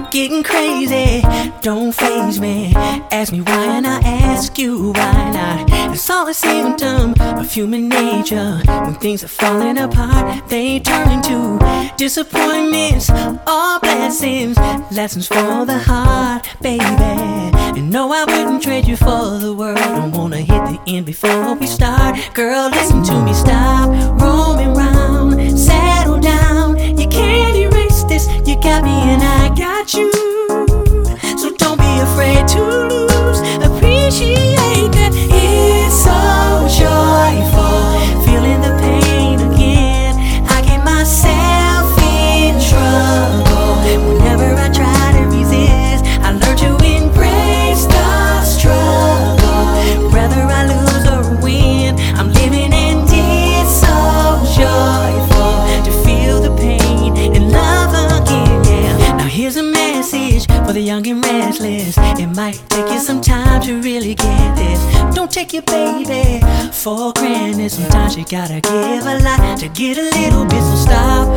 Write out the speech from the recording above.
getting crazy, don't faze me. Ask me why and I ask you why not. It's all a symptom of human nature. When things are falling apart, they turn into disappointments or blessings. Lessons for the heart, baby. And no, I wouldn't trade you for the world. Don't wanna hit the end before we start. Girl, listen to me, stop roaming round, settle down. You can't erase this, you got me and I got you. So don't be afraid to lose, appreciate that it's so joyful, feeling the pain again. I get myself in trouble whenever I try to resist. I learned to embrace the struggle, whether I lose or win. I'm living and it's so joyful to feel the pain and love again, yeah. Now here's a message for the young and restless. It might take you some time to really get this. Don't take your baby for granted. Sometimes you gotta give a lot to get a little bit. So stop